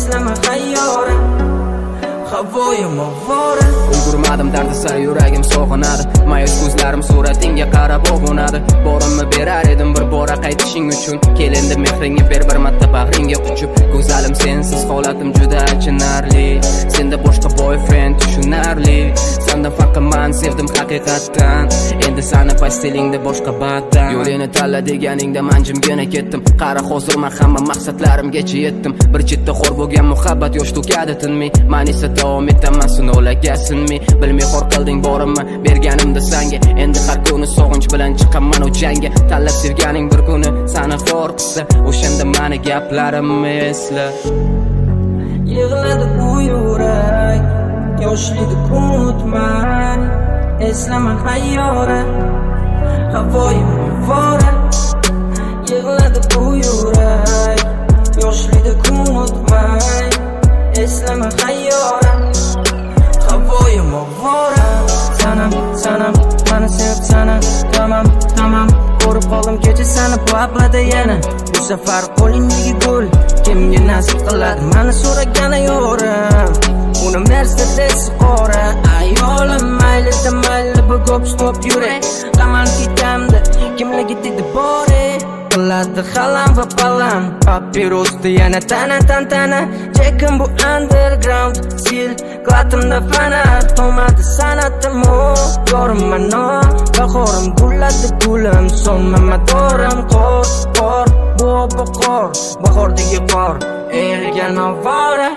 eslama hayyora havoyim ovora ulgurmadim dardisa yuragim sog'inadi mayus ko'zlarim suratingga qarab o'g'unadi borimni berar edim bir bora qaytishing uchun kel endi mehringni ber bir marta bag'ringga quchib go'zalim sensiz holatim juda achinarli senda boshqa boyfriend tushunarli sendan farqiman sevdim haqiqatdan endi sani pastelingda boshqa baddan yo'lingni tanla deganingda man jimgina ketdim qara hozir men hamma maqsadlarimgacha yetdim bir chetda xor bo'lgan muhabbat yosh to'kadi tinmay men esa davom etaman sinovlarga sinmay bilmay xor qilding borimni berganimda sanga endi har kuni sog'inch bilan chiqaman o jangga tanlab sevganing bir kuni sani xor qilsa o'shanda mani gaplarimni esla yig'ladi bu yurak yoshlikni unutmay eslama hayyora havoyim ovora yig'ladi bu yurak yoshlikni unutmay eslama hayyora havoyim ovora sanam mani sevib sana tamam ko'rib qoldim kecha sani bu ablada yana bu safar qo'lingdagi gol kimga nasib qiladi mani so'ragani yo'rim uni Mercedes qora ayolim maylida mayli bu go'p stop yurak qamal ketamdi kimlarga dedi bore qiladi xalam va palam papirosda yana tana chekkim bu underground sil qilatimda fana to'madi sanatim yorim no bahorim gulladi gulim so'nma madorim qor bu bahordagi qor erigan ovora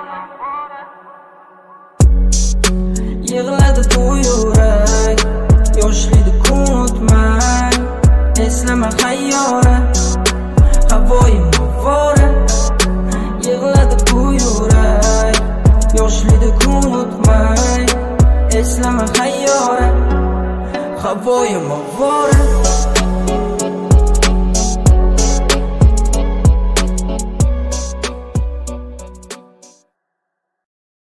yig'ladi bu yurak yoshlikni unutmay eslama hayyora havoyim ovora yig'ladi bu yurak yoshlikni unutmay eslama hayyora havoyim ovora